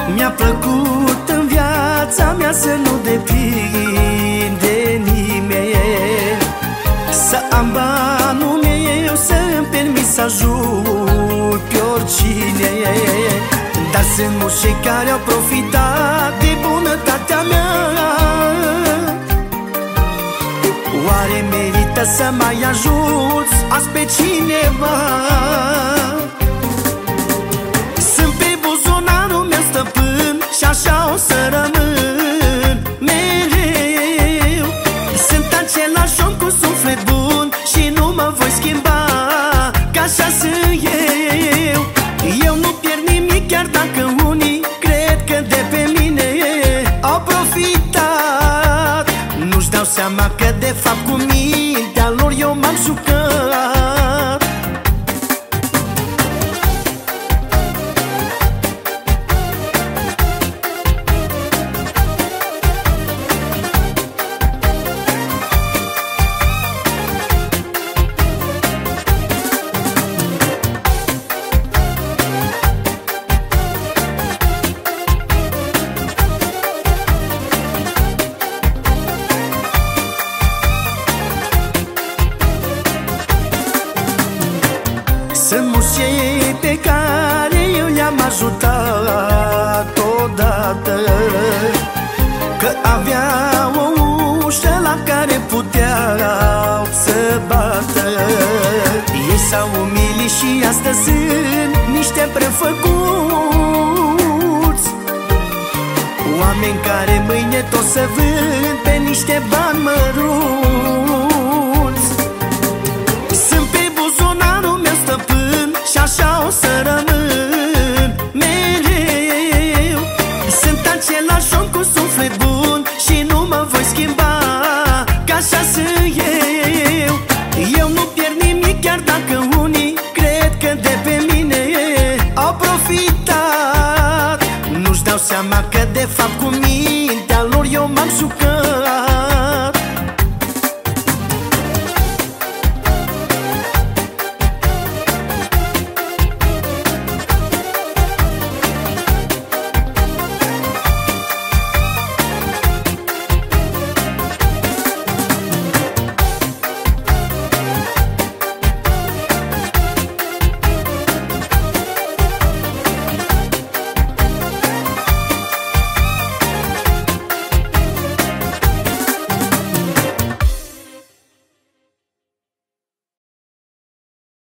Mi-a plăcut în viața mea să nu depind de nimeni, să am banul meu, să-mi permit să ajut pe oricine. Dar sunt mulți cei care au profitat de bunătatea mea. Oare merită să mai ajuți azi pe cineva? Sunt pe buzunarul meu stăpân și așa o să rămân mereu. Sunt același om cu suflet bun și nu mă voi schimba, că așa sunt eu. Eu nu pierd nimic chiar dacă unii cred că de pe mine au profitat. Nu-și dau seama că de fapt cu mintea lor eu m-am jucat. Sunt mulți cei pe care eu i-am ajutat odată, că aveau o ușă la care puteau să bată. Ei s-au umilit și astăzi sunt niște prefăcuți, oameni care mâine tot se vând pe niște bani mărunți. Sunt pe buzunarul meu stăpân și așa o să rămân